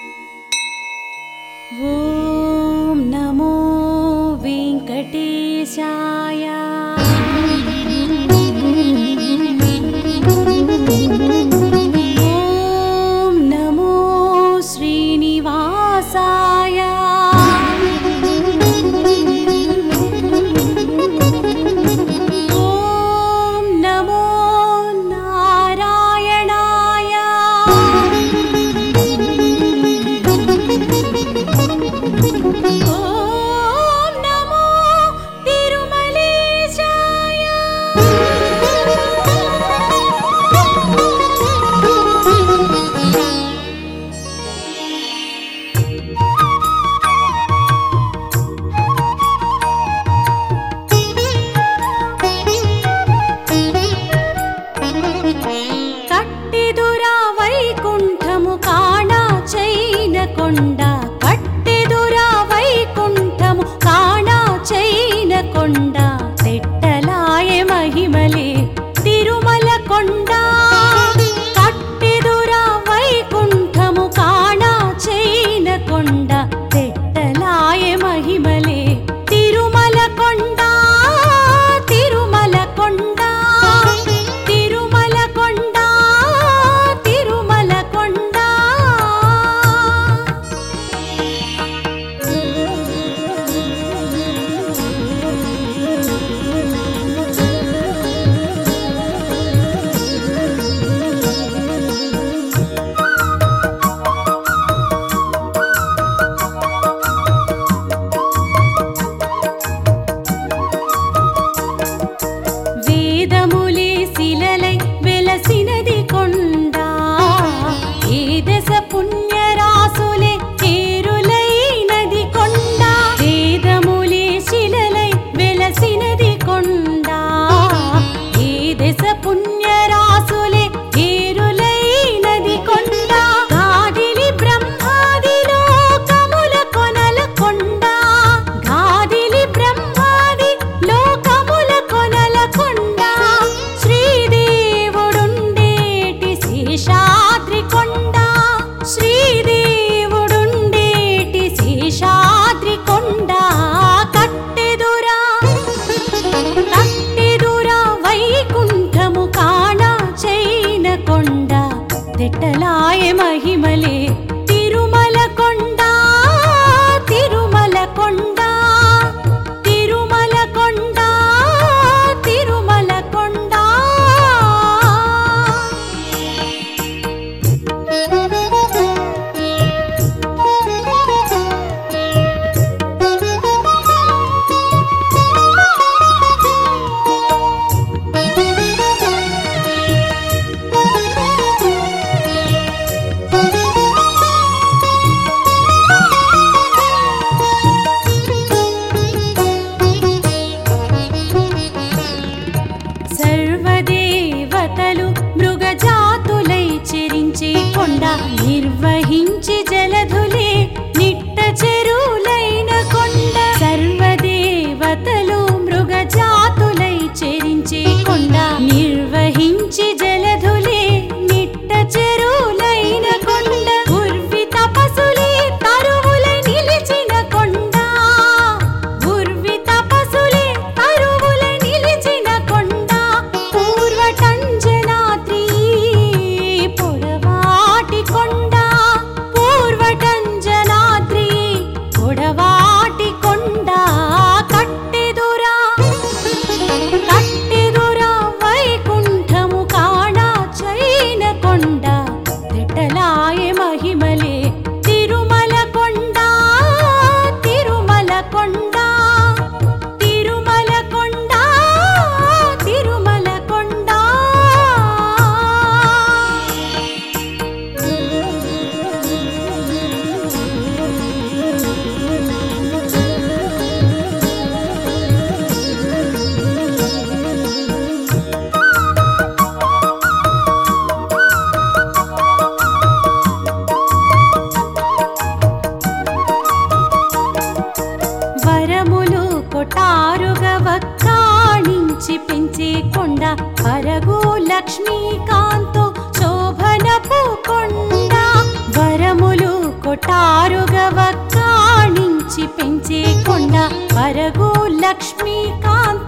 ఓం నమో వెంకటేశాయ। ఓం నమో శ్రీనివాసాయ। ఓం నమో నారాయణాయ। ఓం నమో తిరుమలేశాయ। కట్టెదురా వైకుంఠము కాణ చైనకొండ, కట్టెదురా వైకుంఠము కాణ చైనకొండ, తెట్టలాయె మహిమలే తిరుమల కొండ। కట్టెదురా వైకుంఠము కాణ చైనకొండ, తెట్టలాయె మహిమలే తిరుమల కొండ। తిరుమల కొండ, తిరుమల కొండ, తిరుమల కొండ। వేదములే శిలలై వెలసినది కొండ, ఏ దశ పుణ్యరాసులే తేరులైనది కొండ। వేదములే శిలలై వెలసినది కొండ, ఏ దశ పుణ్యరాసులే తేరులైనది కొండ। గాదిలి బ్రహ్మాది లోకముల కొనల కొండ, గాదిలి బ్రహ్మాది లోకముల కొనల కొండ। శ్రీదేవుడుండేటి శేషాద్రి కొండ, శ్రీదేవుడుండేటి శేషాద్రి కొండ। కట్టెదురా కట్టెదురా వైకుంఠము కాణ చైనకొండ, తెట్టలాయె మహిమలే తిరుమల కొండ। తిరుమల కొండ, తిరుమల కొండ, తిరుమల కొండ। సర్వదేవతలు మృగజాతులై చెరించి కొండ, నిర్వహించి జలధులే నిట్ట చెరువులైన కొండ। సర్వదేవతలు మృగజాతులై చెరించి కొండ, నిర్వహించి జలధులే నిట్ట చెరువులైన కొండ। ఉర్వి తపసులే తరువులై నిలిచిన కొండ, ఉర్వి తపసులే తరువులై నిలిచిన కొండ। పూర్వటంజనాద్రి పొడవాటి కొండ, పూర్వటంజనాద్రి పొడవాటి కొండ। కట్టెదురా కట్టెదురా వైకుంఠము కాణ చైనకొండ, తెట్టలాయె మహిమలే తిరుమల కొండ। తిరుమల కొండ, తిరుమల కొండ, తిరుమల కొండ। వరములు కొటారుగా వక్కాణించి పెంచే కొండ, అరగు లక్ష్మీకాంతో శోభనపు కొండ। వరములు కొటారుగ వక్కాణించి పెంచే కొండ పరగు లక్ష్మీకాంత